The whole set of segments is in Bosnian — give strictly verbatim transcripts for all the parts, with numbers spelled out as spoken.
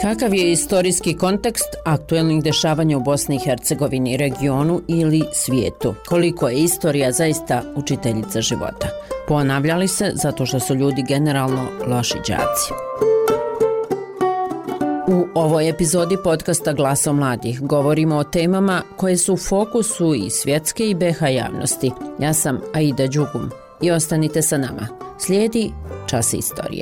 Kakav je istorijski kontekst aktuelnih dešavanja u Bosni i Hercegovini, regionu ili svijetu? Koliko je istorija zaista učiteljica života? Ponavlja li se zato što su ljudi generalno loši đaci? U ovoj epizodi podcasta Glasa mladih govorimo o temama koje su u fokusu i svjetske i B H javnosti. Ja sam Aida Đugum i ostanite sa nama. Slijedi Čas istorije.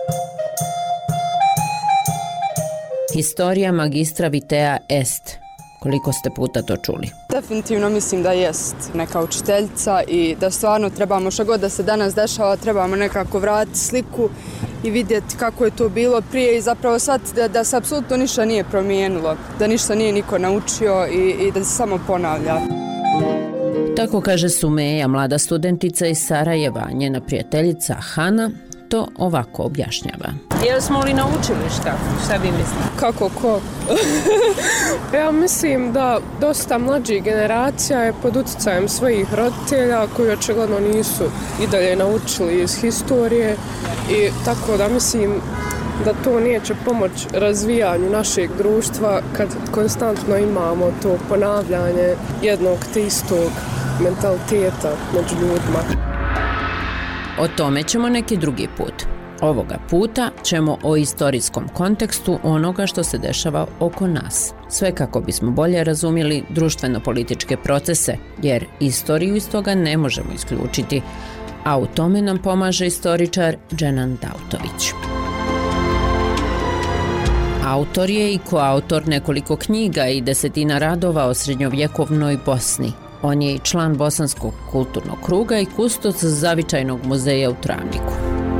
Historija magistra Vitea est. Koliko ste puta to čuli? Definitivno mislim da jest neka učiteljica i da stvarno trebamo što god da se danas dešava, trebamo nekako vratiti sliku i vidjeti kako je to bilo prije i zapravo shvatiti da, da se apsolutno ništa nije promijenilo, da ništa nije niko naučio i, i da se samo ponavlja. Tako kaže Sumeja, mlada studentica iz Sarajeva. Njena prijateljica Hana to ovako objašnjava. Jel smo li naučili šta? Šta vi mislite? Kako ko? Ja mislim da dosta mlađih generacija je pod utjecajem svojih roditelja koji očigledno nisu i dalje naučili iz historije i tako da mislim da to neće pomoći razvijanju našeg društva kad konstantno imamo to ponavljanje jednog te istog mentaliteta među ljudima. O tome ćemo neki drugi put. Ovoga puta ćemo o istorijskom kontekstu onoga što se dešava oko nas. Sve kako bismo bolje razumjeli društveno-političke procese, jer istoriju iz toga ne možemo isključiti, a u tome nam pomaže istoričar Dženan Dautović. Autor je i koautor nekoliko knjiga i desetina radova o srednjovjekovnoj Bosni. On je i član Bosanskog kulturnog kruga i kustos Zavičajnog muzeja u Travniku.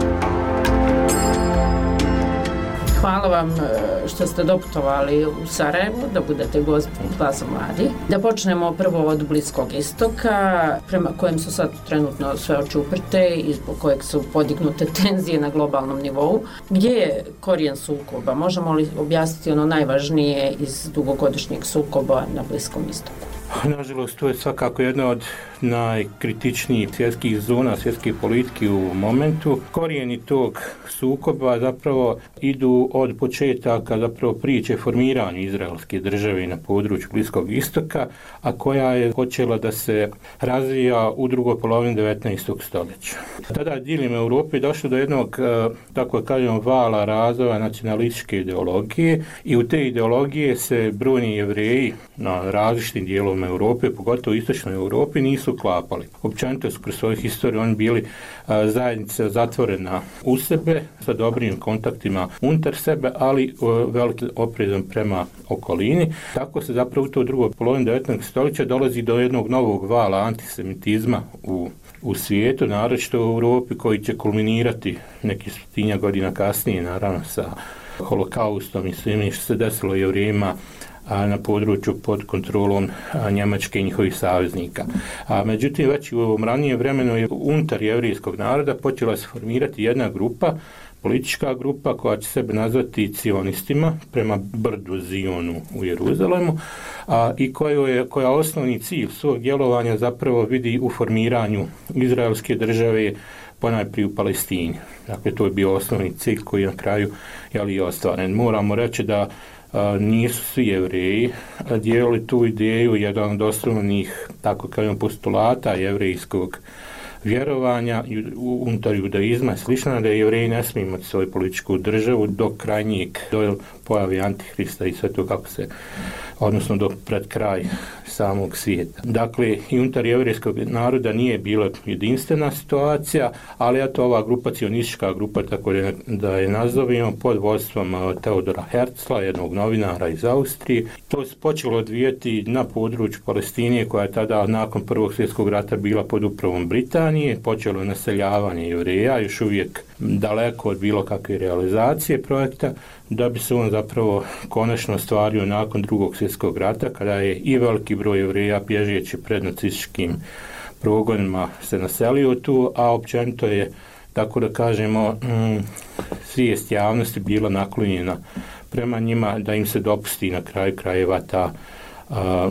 Hvala vam što ste doputovali u Sarajevo, da budete gost Glasa mladih. Da počnemo prvo od Bliskog istoka, prema kojem su sad trenutno sve oči uprte i zbog kojeg su podignute tenzije na globalnom nivou. Gdje je korijen sukoba? Možemo li objasniti ono najvažnije iz dugogodišnjeg sukoba na Bliskom istoku? Nažalost, to je svakako jedna od najkritičnijih svjetskih zona, svjetske politike u momentu. Korijeni tog sukoba zapravo idu od početaka zapravo priče formiranju izraelske države na području Bliskog istoka, a koja je počela da se razvija u drugoj polovini devetnaestog stoljeća. Tada diljem Europe došlo do jednog, tako kažemo, vala razvoja nacionalističke ideologije i u te ideologije se brojni Jevreji na različitim dijelovima Europe, pogotovo u istočnoj Europi, nisu klapali. Općenito su kroz svoju historiju oni bili a, zajednica zatvorena u sebe, sa dobrim kontaktima unutar sebe, ali a, velikim oprezom prema okolini. Tako se zapravo u to drugoj polovini devetnaestog stoljeća dolazi do jednog novog vala antisemitizma u, u svijetu, naročito u Europi, koji će kulminirati neki stotinjak godina kasnije, naravno sa holokaustom i svim što se desilo Jevrejima a na području pod kontrolom a, Njemačke i njihovih saveznika. A međutim, već u ovom ranijem vremenu je unutar jevrijskog naroda počela se formirati jedna grupa, politička grupa koja će sebe nazvati cionistima prema brdu Zionu u Jeruzalemu a, i koja je koja osnovni cilj svog djelovanja zapravo vidi u formiranju izraelske države ponajprije u Palestini. Dakle, to je bio osnovni cilj koji je na kraju jeli, ostvaren. Moramo reći da a, nisu svi Jevreji dijelili tu ideju, jedan od osnovnih, tako kažem, postulata jevrejskog vjerovanja unutar judaizma i slično, da Jevreji ne smiju imati svoju političku državu do krajnjeg, do pojave Antihrista i sve to kako se, odnosno do pred kraj samog svijeta. Dakle, i unutar jevrejskog naroda nije bila jedinstvena situacija, ali eto ova grupa, cionistička grupa, tako da je nazovimo, pod vodstvom Teodora Herzla, jednog novinara iz Austrije. To se počelo odvijati na području Palestine, koja je tada nakon Prvog svjetskog rata bila pod upravom Britanije. Počelo je naseljavanje Jevreja, još uvijek daleko od bilo kakve realizacije projekta, da bi se on zapravo konačno ostvario nakon Drugog svjetskog rata, kada je i veliki broj Jevreja bježeći pred nacističkim progonima se naselio tu, a općenito je, tako da kažemo, mm, svijest javnosti bila naklonjena prema njima da im se dopusti na kraju krajeva ta a,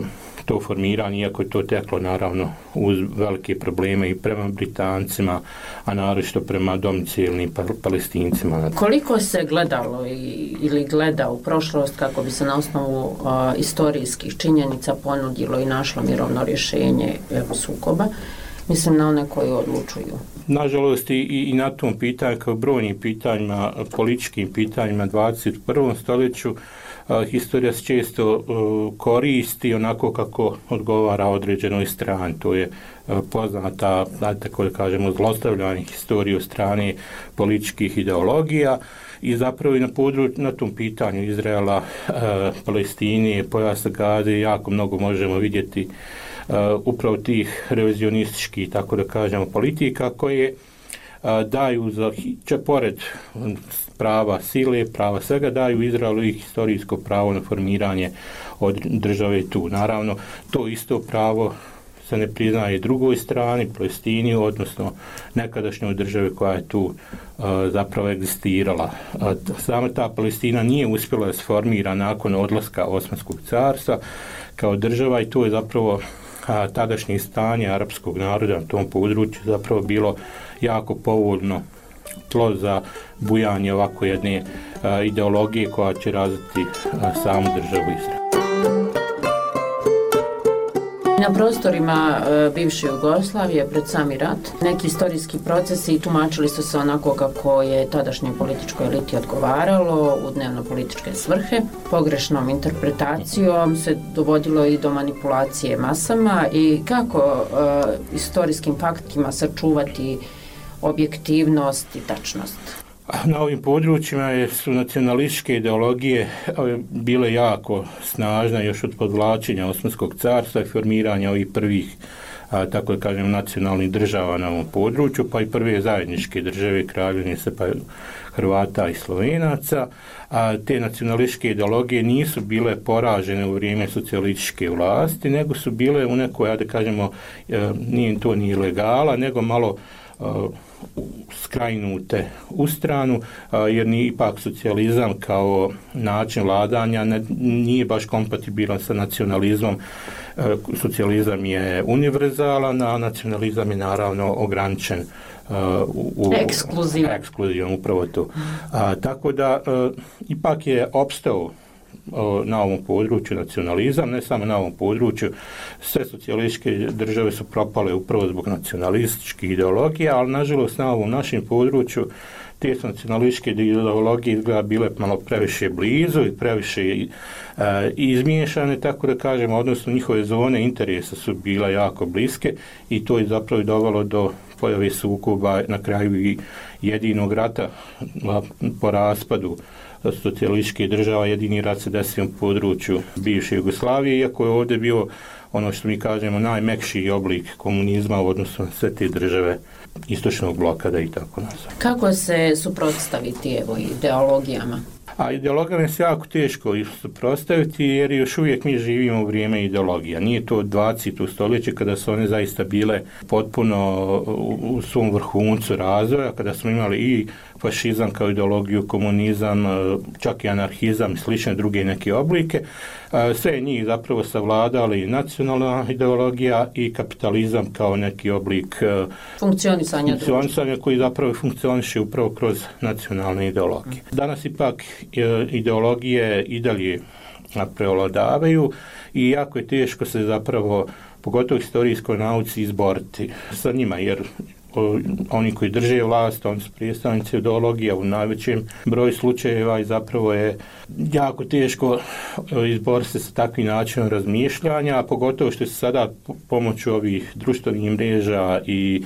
to formiranje, iako je to teklo naravno uz velike probleme i prema Britancima, a naročito prema domicilnim Palestincima. Koliko se gledalo i, ili gleda u prošlost kako bi se na osnovu uh, istorijskih činjenica ponudilo i našlo mirovno rješenje evo, sukoba, mislim na one koji odlučuju? Nažalost i, i na tom pitanju, kao brojnim pitanjima, političkim pitanjima dvadeset prvom stoljeću, Uh, historija se često uh, koristi onako kako odgovara određenoj strani. To je uh, poznata, tako da kažemo, zlostavljanje historije od strane političkih ideologija i zapravo i na, područ, na tom pitanju Izraela, uh, Palestine, pojasa Gaze jako mnogo možemo vidjeti uh, upravo tih revizionističkih, tako da kažemo, politika koje daju za, če pored prava sile, prava svega, daju Izraelu i historijsko pravo na formiranje od države tu. Naravno, to isto pravo se ne priznaje drugoj strani, Palestini, odnosno nekadašnjoj državi koja je tu uh, zapravo egzistirala. Uh, sama ta Palestina nije uspjela da se formira nakon odlaska Osmanskog carstva kao država i to je zapravo a, tadašnje stanje arapskog naroda na tom području zapravo bilo jako povoljno tlo za bujanje ovako jedne a, ideologije koja će razviti a, samu državu Izrael. Na prostorima e, bivše Jugoslavije pred sami rat neki istorijski procesi tumačili su se onako kako je tadašnjoj političkoj eliti odgovaralo u dnevno-političke svrhe. Pogrešnom interpretacijom se dovodilo i do manipulacije masama i kako e, istorijskim faktima sačuvati objektivnost i tačnost. Na ovim područjima su nacionalističke ideologije bile jako snažne još od podvlačenja Osmanskog carstva i formiranja ovih prvih, a, tako da kažem, nacionalnih država na ovom području, pa i prve zajedničke države Kraljevine pa Hrvata i Slovenaca. A te nacionalističke ideologije nisu bile poražene u vrijeme socijalističke vlasti, nego su bile u nekoj, ja da kažemo, nije to ni ilegala, nego malo skrajnute u stranu, jer ni ipak socijalizam kao način vladanja ne, nije baš kompatibilan sa nacionalizmom. Socijalizam je univerzalan, a nacionalizam je naravno ograničen u, u ekskluzivan. ekskluzivan, upravo to. A, tako da ipak je opstao na ovom području nacionalizam, ne samo na ovom području, sve socijalističke države su propale upravo zbog nacionalističkih ideologija, ali nažalost na ovom našem području te nacionalističke ideologije izgleda bile malo previše blizu i previše e, izmiješane, tako da kažemo, odnosno njihove zone interesa su bila jako bliske i to je zapravo dovelo do pojave sukoba na kraju i jedinog rata po raspadu socijalističke država. Jedini rat se desio u području bivše Jugoslavije, iako je ovdje bio ono što mi kažemo najmekši oblik komunizma u odnosu na sve te države istočnog bloka, da i tako nazvam. Kako se suprotstaviti evo ideologijama? A ideologijama se jako teško suprotstaviti jer još uvijek mi živimo u vrijeme ideologija. Nije to dvadeseto stoljeće kada su one zaista bile potpuno u svom vrhuncu razvoja, kada smo imali i fašizam kao ideologiju, komunizam, čak i anarhizam i slične druge neke oblike. Sve njih zapravo savladali nacionalna ideologija i kapitalizam kao neki oblik funkcionisanja, funkcionisanja koji zapravo funkcioniše upravo kroz nacionalne ideologije. Danas ipak ideologije i dalje prevladavaju i jako je teško se zapravo, pogotovo historijskoj nauci, izboriti sa njima, jer oni koji drže vlast, oni su predstavnici ideologija u najvećem broju slučajeva i zapravo je jako teško izboriti se sa takvim načinom razmišljanja, a pogotovo što se sada pomoću ovih društvenih mreža i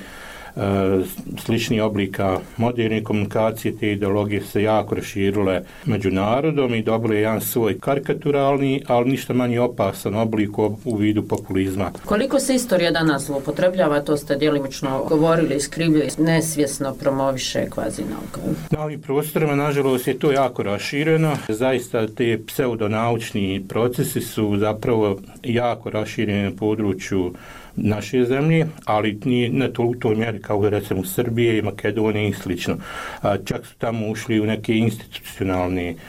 sličnih oblika moderne komunikacije, te ideologije se jako raširile među narodom i dobile jedan svoj karikaturalni, ali ništa manje opasan oblik u vidu populizma. Koliko se istorija danas zloupotrebljava, to ste djelimično govorili, iskrivljuje, nesvjesno promoviše kvazi nauka. Na ovim prostorima, nažalost, je to jako rašireno. Zaista te pseudonaučni procesi su zapravo jako rašireni na području naše zemlje, ali nije ne to u toj mjeri kao recimo Srbije i Makedonije i slično. A, čak su tamo ušli u neke institucionalne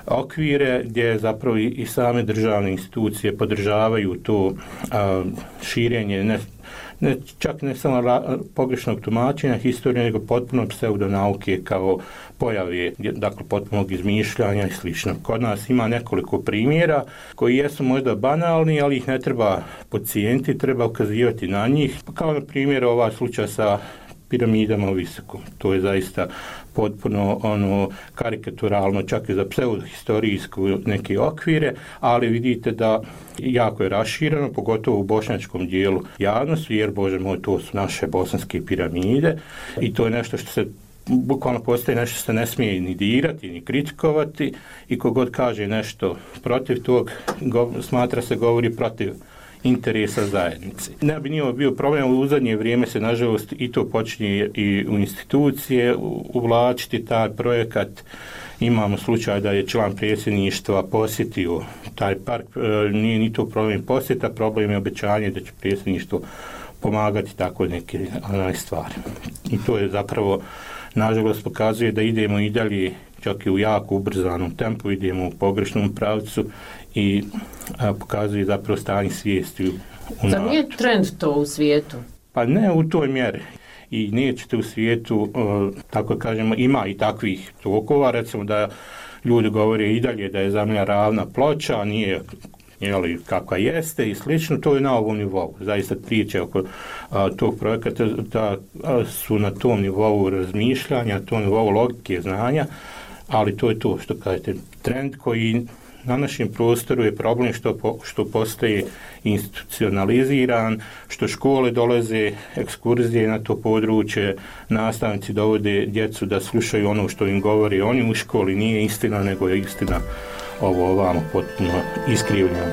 okvire gdje zapravo i same državne institucije podržavaju to a, širenje ne, ne, čak ne samo ra, pogrešnog tumačenja historije, nego potpuno pseudonauke kao pojave, dakle potpunog izmišljanja i slično. Kod nas ima nekoliko primjera koji jesu možda banalni, ali ih ne treba podcijeniti, treba ukazivati na njih. Kao na primjer ovaj slučaj sa piramidama u Visokom. To je zaista potpuno ono karikaturalno, čak i za pseudohistorijsku neke okvire, ali vidite da jako je rašireno, pogotovo u bošnjačkom dijelu javnosti, jer Bože moj, to su naše bosanske piramide i to je nešto što se bukvalno postoji nešto što se ne smije ni dirati, ni kritikovati i kogod kaže nešto protiv tog, go, smatra se govori protiv interesa zajednice. Ne bi nije bio problem, u zadnje vrijeme se nažalost i to počinje i u institucije uvlačiti taj projekat. Imamo slučaj da je član predsjedništva posjetio taj park, nije ni to problem posjeta, problem je obećanje da će predsjedništvo pomagati tako neke stvari. I to je zapravo nažalost pokazuje da idemo i dalje čak i u jako ubrzanom tempu, idemo u pogrešnom pravcu i a, pokazuje zapravo stanje svijesti u Zar nije trend to u svijetu? Pa ne u toj mjeri. I nećete u svijetu, uh, tako kažemo, ima i takvih tokova, recimo da ljudi govore i dalje da je zemlja ravna ploča, a nije jeli, kakva jeste i slično, to je na ovom nivou. Zaista priče oko a, tog projekata da a, su na tom nivou razmišljanja, tom nivou logike znanja, ali to je to što kažete, trend koji na našem prostoru je problem što, po, što postaje institucionaliziran, što škole dolaze, ekskurzije na to područje, nastavnici dovode djecu da slušaju ono što im govori oni u školi, nije istina, nego je istina ovo ovamo potpuno iskrivljeno.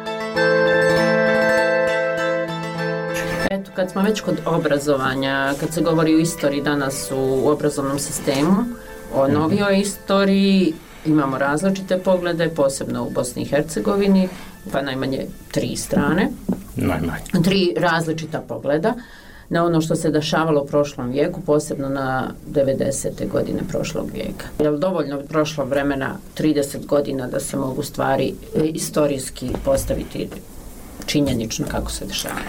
Eto, kad smo već kod obrazovanja, kad se govori o istoriji danas u obrazovnom sistemu, o novijoj istoriji, imamo različite poglede, posebno u Bosni i Hercegovini, pa najmanje tri strane. Najmanje. Tri različita pogleda na ono što se dešavalo u prošlom vijeku, posebno na devedesete godine prošlog vijeka. Je li dovoljno prošlo vremena trideset godina da se mogu stvari istorijski postaviti činjenično kako se dešavalo?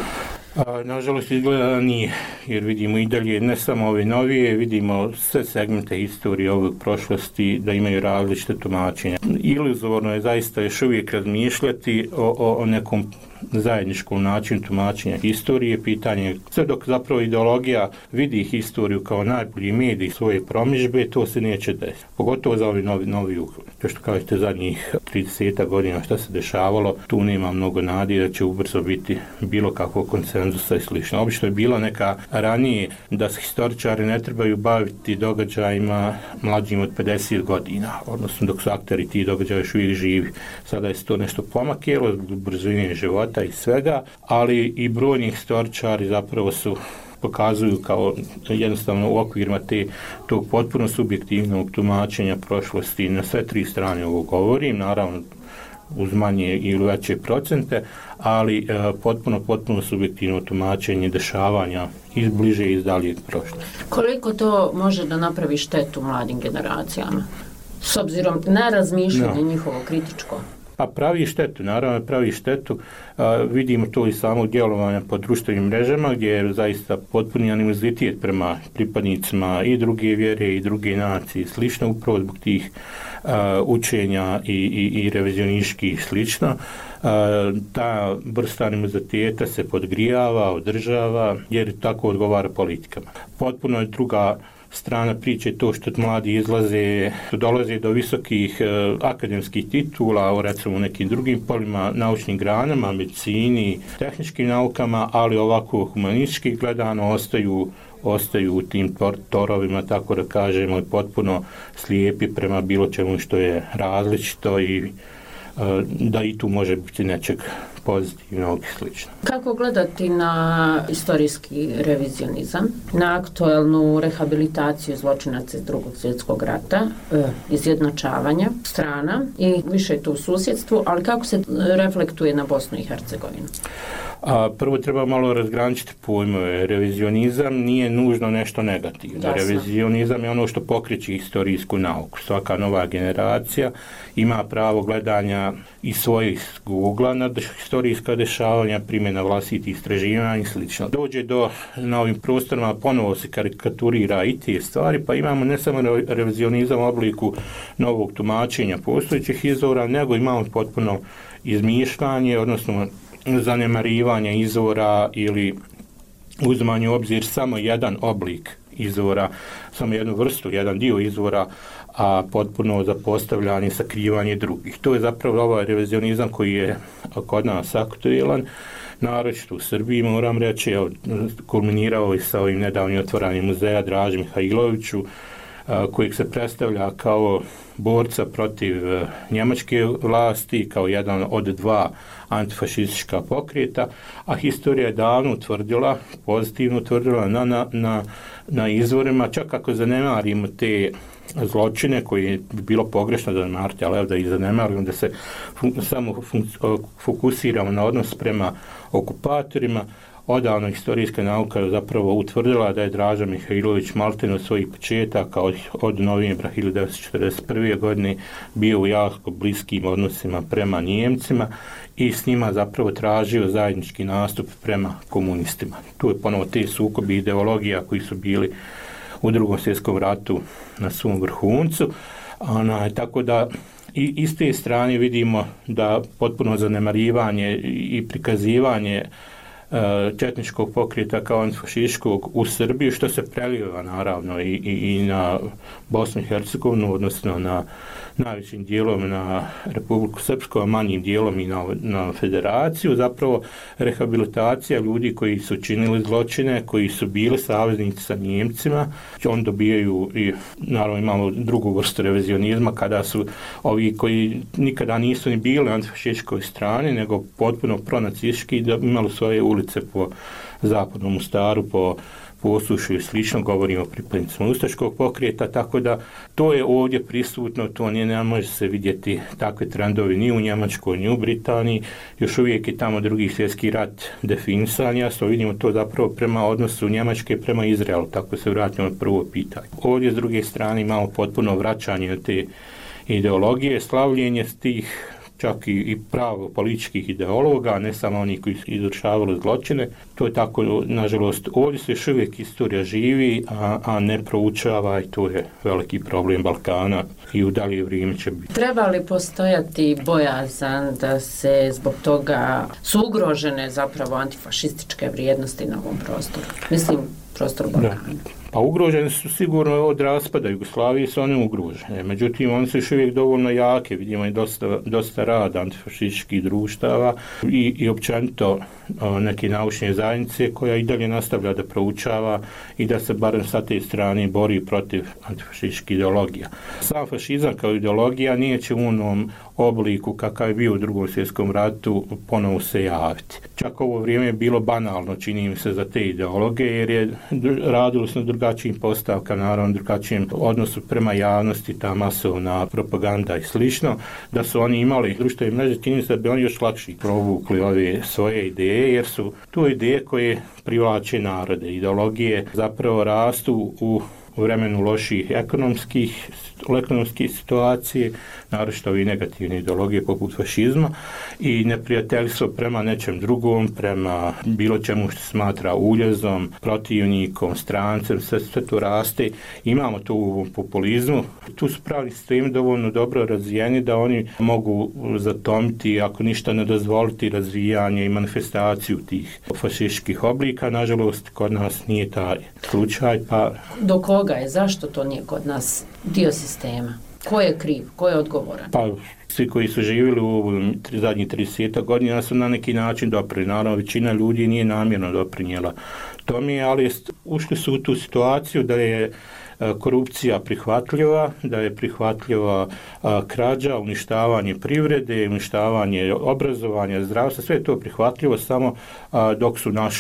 A, nažalost izgleda da nije, jer vidimo i dalje ne samo ove novije, vidimo sve segmente historije ovog prošlosti da imaju različite tumačenja. Iluzorno je zaista još uvijek razmišljati o, o, o nekom zajedničkom načinu tumačenja historije, pitanje sve dok zapravo ideologija vidi historiju kao najbolji medij svoje promidžbe, to se neće desiti. Pogotovo za ovi novi, novi to što kažete zadnjih trideset godina šta se dešavalo, tu nema mnogo nade da će ubrzo biti bilo kakvog konsenzusa i slično. Obično je bila neka ranije da se historičari ne trebaju baviti događajima mlađim od pedeset godina, odnosno dok su akteri ti događaja još uvijek živi. Sada je to nešto pomakjelo zbog brzine života i svega, ali i brojni historičari zapravo su pokazuju kao jednostavno u okvirima te, tog potpuno subjektivnog tumačenja prošlosti. Na sve tri strane ovo govorim, naravno uz manje ili veće procente, ali e, potpuno, potpuno subjektivno tumačenje dešavanja iz bliže i iz daljeg prošlosti. Koliko to može da napravi štetu mladim generacijama? S obzirom na razmišljanje no. njihovo kritičko? Pa pravi štetu, naravno pravi štetu. A, vidimo to i samog djelovanja po društvenim mrežama gdje je zaista potpuni animozitet prema pripadnicima i druge vjere i druge nacije i slično, upravo zbog tih a, učenja i, i, i revizionističkih i slično. A, ta vrsta animoziteta se podgrijava, održava jer tako odgovara politikama. Potpuno je druga strana priče to što mladi izlaze, dolaze do visokih eh, akademskih titula, recimo u nekim drugim polima, naučnim granama, medicini, tehničkim naukama, ali ovako humanistički gledano ostaju, ostaju u tim tor- torovima, tako da kažemo, potpuno slijepi prema bilo čemu što je različito i eh, da i tu može biti nečeg pozitivnog i slično. Kako gledati na istorijski revizionizam, na aktuelnu rehabilitaciju zločinaca iz drugog svjetskog rata, izjednačavanja strana i više tu u susjedstvu, ali kako se reflektuje na Bosnu i Hercegovinu? A prvo treba malo razgraničiti pojmove. Revizionizam nije nužno nešto negativno. Jasno. Revizionizam je ono što pokreće historijsku nauku. Svaka nova generacija ima pravo gledanja i svojih ugla na historijska dešavanja, primjena vlastitih istraživanja i sl. Dođe do, na ovim prostorima ponovo se karikaturira i te stvari, pa imamo ne samo revizionizam u obliku novog tumačenja postojećih izvora, nego imamo potpuno izmišljanje, odnosno zanemarivanje izvora ili uzimanje u obzir samo jedan oblik izvora, samo jednu vrstu, jedan dio izvora, a potpuno zapostavljanje, sakrivanje drugih. To je zapravo ovaj revizionizam koji je kod nas aktuelan, naročito u Srbiji, moram reći, evo, kulminirao i sa ovim nedavnim otvaranjem muzeja Draži Mihajloviću, kojeg se predstavlja kao borca protiv njemačke vlasti, kao jedan od dva antifašistička pokreta, a historija je davno utvrdila, pozitivno utvrdila na, na, na, na izvorima, čak ako zanemarimo te zločine koje bi bilo pogrešno da zanemariti, ali evo da ih zanemarimo, da se fun, samo fun, fokusiramo na odnos prema okupatorima. Odavno historijska nauka je zapravo utvrdila da je Draža Mihajlović maltene od svojih početaka od, od novembra hiljadu devetsto četrdeset prve. godine bio u jako bliskim odnosima prema Njemcima i s njima zapravo tražio zajednički nastup prema komunistima. Tu je ponovo te sukobi ideologija koji su bili u Drugom svjetskom ratu na svom vrhuncu. Ona, tako da i iz te strane vidimo da potpuno zanemarivanje i prikazivanje četničkog pokreta kao antifašističkog u Srbiji, što se prelijeva naravno i, i, i na Bosnu i Hercegovinu, odnosno na najvećim dijelom na Republiku Srpsku, a manjim dijelom i na, na federaciju, zapravo rehabilitacija ljudi koji su činili zločine, koji su bili saveznici sa Njemcima. On dobijaju i naravno imamo drugu vrstu revizionizma kada su ovi koji nikada nisu ni bili antifašističkoj strani, nego potpuno pronacistički, da imali svoje ulice po zapadnom Mostaru, po Posušju i slično, govorimo o pripadnicima ustaškog pokreta, tako da to je ovdje prisutno, to nije, ne može se vidjeti takve trendovi ni u Njemačkoj, ni u Britaniji, još uvijek je tamo drugi svjetski rat definisan, jasno vidimo to zapravo prema odnosu Njemačke prema Izraelu, tako se vratimo na prvo pitanje. Ovdje s druge strane imamo potpuno vraćanje te ideologije, slavljenje tih čak i, i pravo političkih ideologa, ne samo oni koji su izvršavali zločine. To je tako, nažalost, ovdje se još uvijek istorija živi, a, a ne proučava i to je veliki problem Balkana i u dalje vrijeme će biti. Treba li postojati bojazan da se zbog toga su ugrožene zapravo antifašističke vrijednosti na ovom prostoru? Mislim, prostor Balkana. Da. Pa ugrožene su sigurno od raspada Jugoslavije, su one ugrožene. Međutim, one su još uvijek dovoljno jake. Vidimo i dosta, dosta rada antifašističkih društava i, i općenito o, neke naučne zajednice koja i dalje nastavlja da proučava i da se barem sa te strane bori protiv antifašističkih ideologija. Sam fašizam kao ideologija nije će u onom obliku kakav je bio u Drugom svjetskom ratu ponovo se javiti. Čak ovo vrijeme je bilo banalno, čini mi se, za te ideologe, jer je radilo se na drugačijim postavkama, naravno drugačijem odnosu prema javnosti, ta masovna propaganda i slično, da su oni imali društvene mreže, čini se da bi oni još lakše provukli ove svoje ideje, jer su to ideje koje privlače narode. Ideologije zapravo rastu u u vremenu loših ekonomskih, ekonomskih situacije, naročito i negativne ideologije poput fašizma i neprijateljstvo prema nečem drugom, prema bilo čemu što se smatra uljezom, protivnikom, strancem, sve, sve to raste. Imamo to u populizmu. Tu su pravni sistemi dovoljno dobro razvijeni da oni mogu zatomiti, ako ništa ne dozvoliti, razvijanje i manifestaciju tih fašističkih oblika. Nažalost, kod nas nije taj slučaj. Pa do koga je? Zašto to nije kod nas dio sistema? Ko je kriv? Ko je odgovoran? Pa svi koji su živjeli u zadnjih trideset godina su na neki način doprinijeli. Naravno, većina ljudi nije namjerno doprinijela tome, ali ušli su u tu situaciju da je korupcija prihvatljiva, da je prihvatljiva a, krađa, uništavanje privrede, uništavanje obrazovanja, zdravstva, sve je to prihvatljivo samo a, dok su naši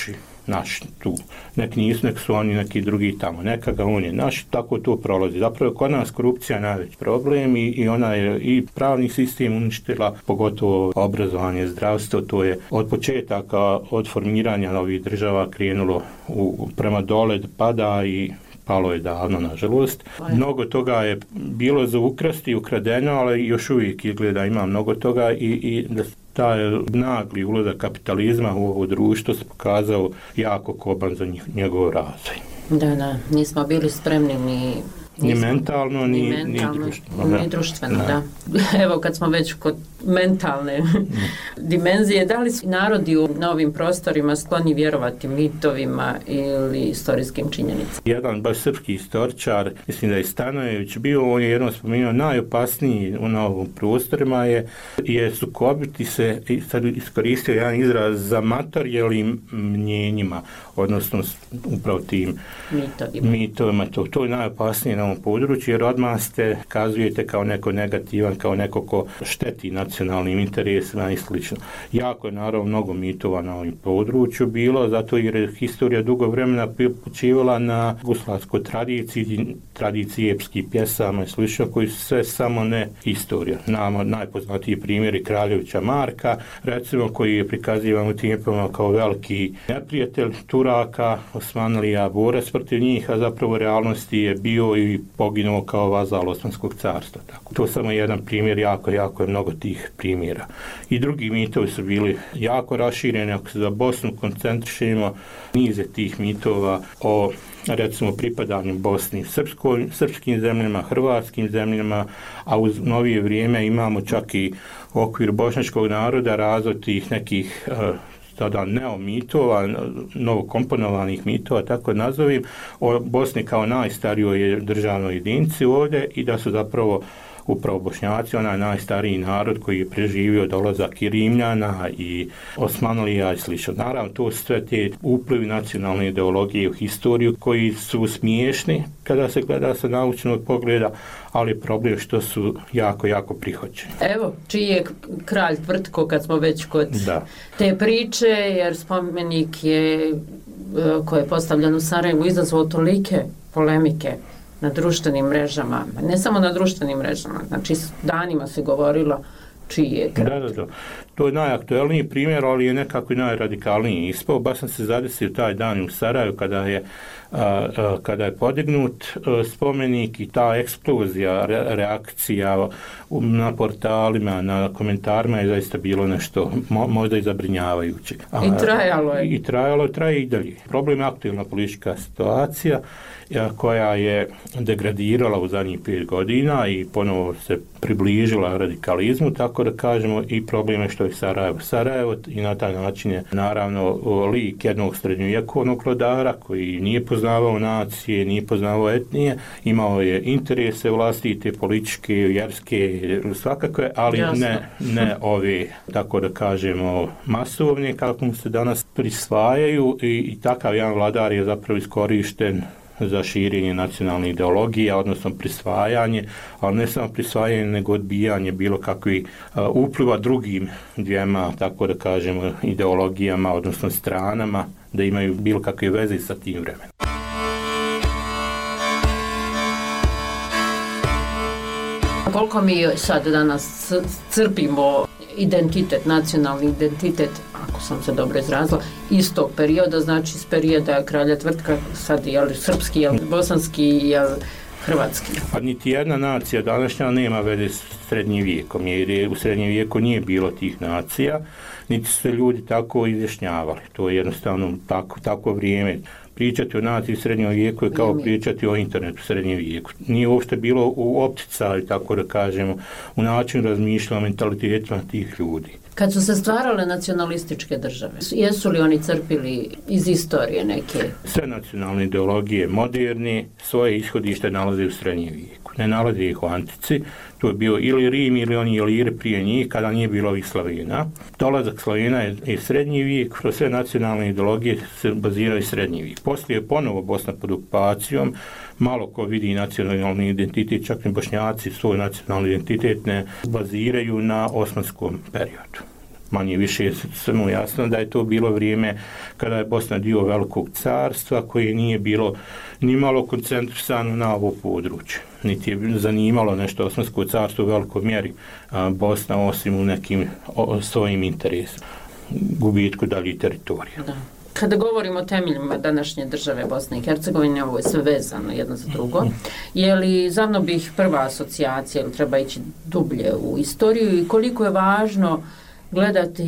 naš tu. Neki nisu, neki su oni, neki drugi tamo. Neka ga on je naš, tako to prolazi. Zapravo kod nas korupcija je najveći problem i, i ona je i pravni sistem uništila, pogotovo obrazovanje, zdravstvo, to je od početaka, od formiranja novih država krenulo u, prema dole, pada i palo je davno, nažalost. Mnogo toga je bilo za ukrasti, ukradeno, ali još uvijek izgleda ima mnogo toga i, i da taj nagli ulazak kapitalizma u ovo društvo se pokazao jako koban za njegov razvoj. Da, da, nismo bili spremni ni... Ni mentalno, ni, ni, mentalno, ni društveno. Ni društveno, da. da. Evo, kad smo već kod mentalne dimenzije, da li su narodi u novim prostorima skloni vjerovati mitovima ili istorijskim činjenicama? Jedan baš srpski istoričar, mislim da je Stanojević bio, on je jednom spomenuo, najopasniji u novim prostorima je, je sukobiti se, i sad iskoristio jedan izraz, za materijalnim mnjenjima, odnosno upravo tim mitovima. mitovima. To, to je najopasnije na ovom području, jer odmah ste kazujete kao neko negativan, kao neko ko šteti nacionalnim interesima i slično. Jako je naravno mnogo mitova na ovom području bilo, zato jer je historija dugo vremena počivala na jugoslavskoj tradiciji, tradiciji epskih pjesama i slično, koji su sve samo ne historija. Nama najpoznatiji primjeri Kraljevića Marka, recimo, koji je prikazivan u tijepovima kao veliki neprijatelj Turaka, Osmanlija, borac protiv njih, a zapravo u realnosti je bio i poginuo kao vazal Osmanskog carstva. Tako. To je samo jedan primjer, jako, jako je mnogo tih primjera. I drugi mitovi su bili jako rašireni, ako se za Bosnu koncentrišemo, nize tih mitova o recimo pripadanju Bosni srpskoj, srpskim zemljama, hrvatskim zemljama, a uz novije vrijeme imamo čak i u okviru bošnjačkog naroda razvoj tih nekih uh, tada neomitova, novokomponovanih mitova, tako nazovim, o Bosni kao najstarijoj državnoj jedinici ovdje i da su zapravo upravo Bošnjaci, onaj najstariji narod koji je preživio dolazak i Rimljana i Osmanlija i slično. Naravno, to su sve te uplivi nacionalne ideologije u historiju koji su smiješni kada se gleda sa naučnog pogleda, ali problem što su jako, jako prihoćeni. Evo, čiji je kralj Tvrtko, kad smo već kod da. te priče, jer spomenik je, koji je postavljen u Sarajevu, izazvao tolike polemike na društvenim mrežama, ne samo na društvenim mrežama, znači danima se govorilo čiji je kralj. Da, da, da. To je najaktuelniji primjer, ali je nekako i najradikalniji ispao. Baš sam se zadesio taj dan u Sarajevu kada je, a, a, kada je podignut a, spomenik i ta eksplozija, re, reakcija na portalima, na komentarima je zaista bilo nešto mo, možda i zabrinjavajuće. A, I trajalo je. I, i trajalo je, traje i dalje. Problem je aktualna politička situacija koja je degradirala u zadnjih pet godina i ponovo se približila radikalizmu, tako da kažemo, i problem je što je Sarajevo. Sarajevo i na taj način je naravno lik jednog srednjovjekovnog vladara koji nije poznavao nacije, nije poznavao etnije, imao je interese vlastite, političke, vjerske, svakakve, ali ne, ne ove, tako da kažemo, masovne, kako mu se danas prisvajaju i, i takav jedan vladar je zapravo iskorišten za širenje nacionalne ideologije, odnosno prisvajanje, ali ne samo prisvajanje, nego odbijanje bilo kakvih uh, upliva drugim dvijema, tako da kažemo, ideologijama, odnosno stranama, da imaju bilo kakve veze sa tim vremenom. Koliko mi sad danas crpimo identitet, nacionalni identitet, ako sam se dobro izrazila, iz tog perioda, znači iz perioda kralja Tvrtka, sad je li srpski, je li bosanski, je li hrvatski? Pa niti jedna nacija današnja nema veze s srednjim vijekom, jer je u srednjem vijeku nije bilo tih nacija, niti su se ljudi tako izjašnjavali. To je jednostavno tako, tako vrijeme. Pričati o naciji u srednjem vijeku je kao pričati o internetu u srednjem vijeku. Nije uopšte bilo u opticaju, tako da kažemo, u načinu razmišljanja o mentalitetima tih ljudi. Kad su se stvarale nacionalističke države, jesu li oni crpili iz istorije neke? Sve nacionalne ideologije moderni svoje ishodište nalaze u srednjem vijeku. Ne nalaze ih u antici. To je bio ili Rim ili oni Iliri prije njih, kada nije bilo ovih Slavena. Dolazak Slavena je, je srednji vijek, kroz sve nacionalne ideologije se baziraju srednji vijek. Poslije je ponovo Bosna pod okupacijom, malo ko vidi nacionalni identitet, čak i Bošnjaci svoj nacionalni identitet ne baziraju na osmanskom periodu. manje više svemu jasno da je to bilo vrijeme kada je Bosna dio velikog carstva koje nije bilo ni malo koncentrisano na ovo područje. Niti je zanimalo nešto Osmansko carstvo u velikoj mjeri a, Bosna osim u nekim o, svojim interesima, gubitku dalje teritorija. Da. Kada govorimo o temeljima današnje države Bosne i Hercegovine, ovo je sve vezano jedno za drugo. Je li zavno bih prva asocijacija ili treba ići dublje u istoriju i koliko je važno gledati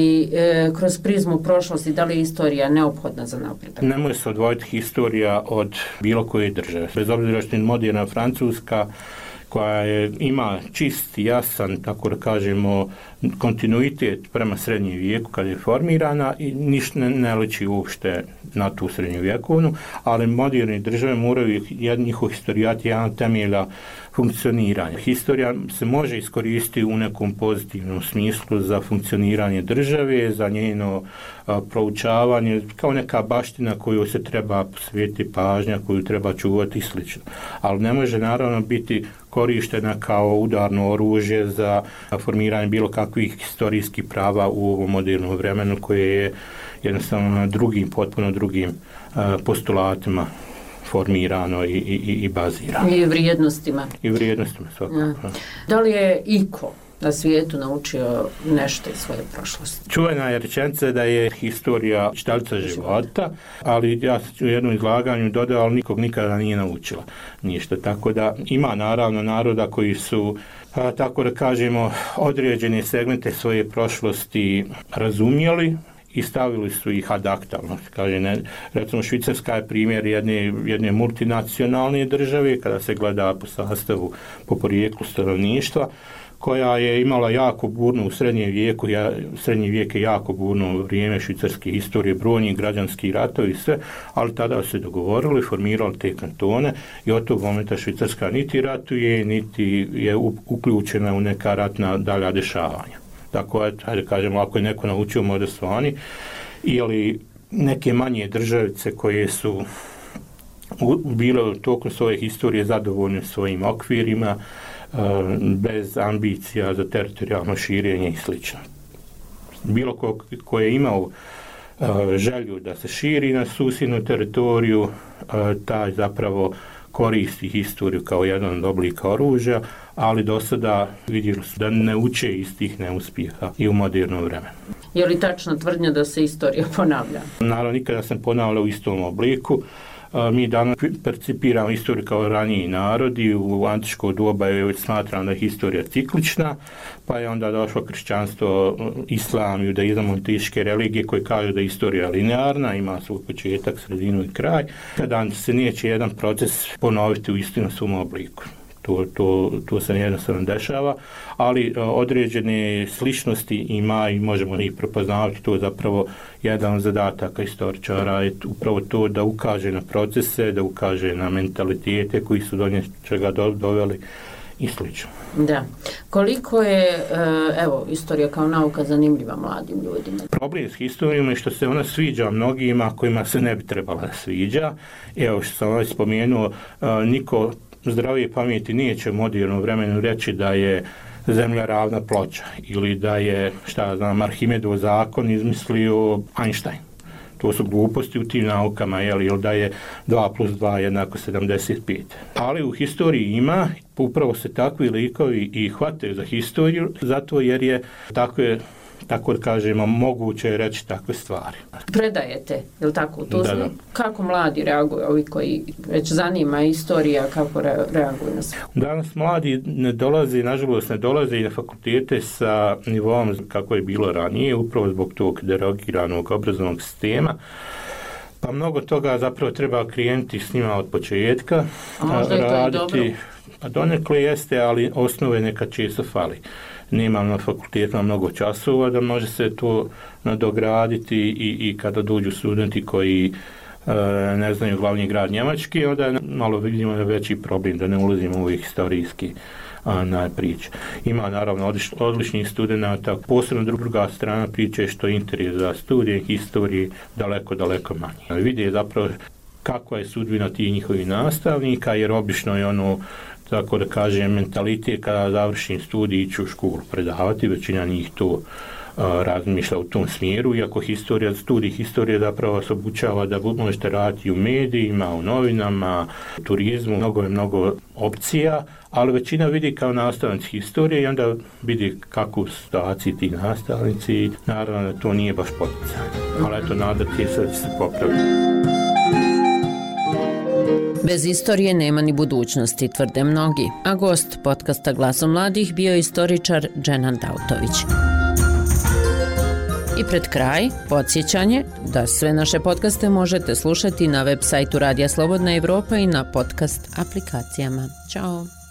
e, kroz prizmu prošlosti, da li je istorija neophodna za napredak? Ne može se odvojiti historija od bilo koje države. Bez obzira što je moderna Francuska, koja je, ima čist, jasan, tako da kažemo, kontinuitet prema srednjem vijeku kad je formirana i ništa ne, ne liči uopšte na tu srednjovjekovnu, ali moderne države moraju njihov historijat jedan temelja funkcioniranja. Historija se može iskoristiti u nekom pozitivnom smislu za funkcioniranje države, za njeno a, proučavanje, kao neka baština koju se treba posvetiti pažnja, koju treba čuvati i slično. Ali ne može naravno biti korištena kao udarno oružje za formiranje bilo kakvih historijskih prava u ovom modernom vremenu koje je jednostavno na drugim, potpuno drugim uh, postulatima formirano i, i, i bazirano. I vrijednostima. I vrijednostima svakako. Ja. Da li je iko na svijetu naučio nešto iz svoje prošlosti? Čuvena je rečenica da je historija čitalica života, ali ja u jednom izlaganju dodao, ali nikog nikada nije naučila ništa. Tako da ima naravno naroda koji su, a, tako da kažemo, određene segmente svoje prošlosti razumjeli i stavili su ih ad acta. Kaže, ne, recimo Švicarska je primjer jedne, jedne multinacionalne države kada se gleda po sastavu, po porijeklu stanovništva, koja je imala jako burno u srednjem vijeku, ja, srednji vijek je jako burno vrijeme švicarske historije, brojni građanski ratovi i sve, ali tada se dogovorili, formirali te kantone i od tog momenta Švicarska niti ratuje, niti je uključena u neka ratna dalja dešavanja. Tako je, hajde kažemo, ako je neko naučio, možda su oni, ili neke manje državice koje su bile tokom svoje historije zadovoljne svojim okvirima, bez ambicija za teritorijalno širenje i slično. Bilo ko, ko je imao želju da se širi na susjednu teritoriju, taj zapravo koristi historiju kao jedan od oblika oružja, ali do sada vidjeli su da ne uče iz tih neuspjeha i u moderno vremenu. Je li tačna tvrdnja da se istorija ponavlja? Naravno, nikada sam ponavljao u istom obliku. Mi danas percipiramo istoriju kao raniji narodi, u antičko doba je već smatrano da je historija ciklična, pa je onda došlo kršćanstvo, islam, judaizam, monoteističke religije koje kažu da je istorija linearna, ima svoj početak, sredinu i kraj, kada se neće jedan proces ponoviti u istinu svom obliku. To, to, to se jednostavno dešava, ali određene sličnosti ima i možemo ih prepoznavati. To je zapravo jedan od zadataka istoričara, je upravo to da ukaže na procese, da ukaže na mentalitete koji su do čega doveli i slično. Da. Koliko je, evo, istorija kao nauka zanimljiva mladim ljudima? Problem s historijom je što se ona sviđa mnogima kojima se ne bi trebala da sviđa. Evo što sam ovaj spomenuo, niko zdravije pameti neće u modernom vremenu reći da je zemlja ravna ploča ili da je, šta znam, Arhimedov zakon izmislio Einstein. To su gluposti u tim naukama, jel, ili da je dva plus dva jednako sedamdeset pet. Ali u historiji ima, upravo se takvi likovi i hvataju za historiju, zato jer je takve, tako da kažemo, moguće je reći takve stvari. Predajete, je li tako? To da, da. Kako mladi reaguju, ovi koji već zanima istorija, kako re, reaguju na sve? Danas mladi ne dolaze, nažalost ne dolaze i na fakultete sa nivom kako je bilo ranije, upravo zbog tog derogiranog obrazovnog sistema. Pa mnogo toga zapravo treba krenuti s njima od početka. A možda je to i dobro? Pa donekle jeste, ali osnove nekad često fali. Nemam na fakultetima mnogo časova da može se to nadograditi i, i kada dođu studenti koji e, ne znaju glavni grad Njemački, onda malo vidimo veći problem da ne ulazimo u ovih historijski na priče. Ima naravno odličnih studenta, posebno druga strana priče je što interes za studije historije daleko, daleko manje. Vide zapravo kakva je sudbina tih njihovih nastavnika, jer obično je ono, tako da kažem, mentalitet kada završim studij ići u školu predavati, većina njih to razmišlja u tom smjeru, iako historija, studij historije zapravo se obučava da možete raditi u medijima, u novinama, u turizmu, mnogo je mnogo opcija, ali većina vidi kao nastavnici historije i onda vidi kako u situaciji ti nastavnici, naravno da to nije baš poticanje, ali eto nadati je sad se popraviti. Bez istorije nema ni budućnosti, tvrde mnogi, a gost podcasta Glasom mladih bio je istoričar Dženan Dautović. I pred kraj, podsjećanje da sve naše podcaste možete slušati na web sajtu Radija Slobodna Evropa i na podcast aplikacijama. Ćao!